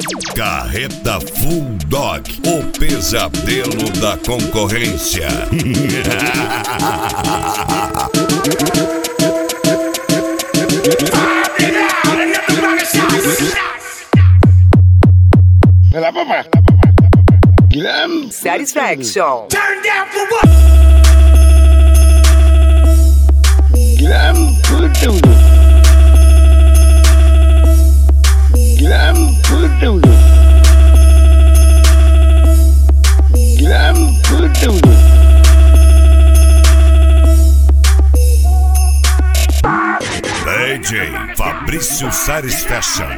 Carreta Full Dog, o pesadelo da concorrência. Vai lá, papai. Glam Satisfaction. Turn down for what? Glam Fududu. Glam Fududu. Glam Fududu. DJ Fabrício Satisfaction.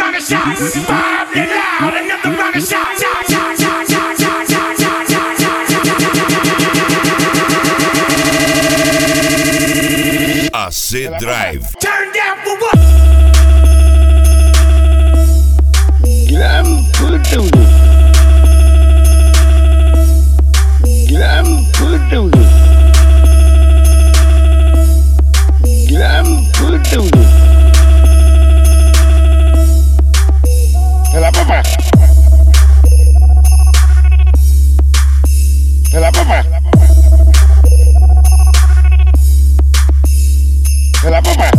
AC Drive. Turn down for what? Glam Fududu. Glam Fududu. Glam Fududu. Vai lá, papai. Vai lá, papai. Vai lá, papai.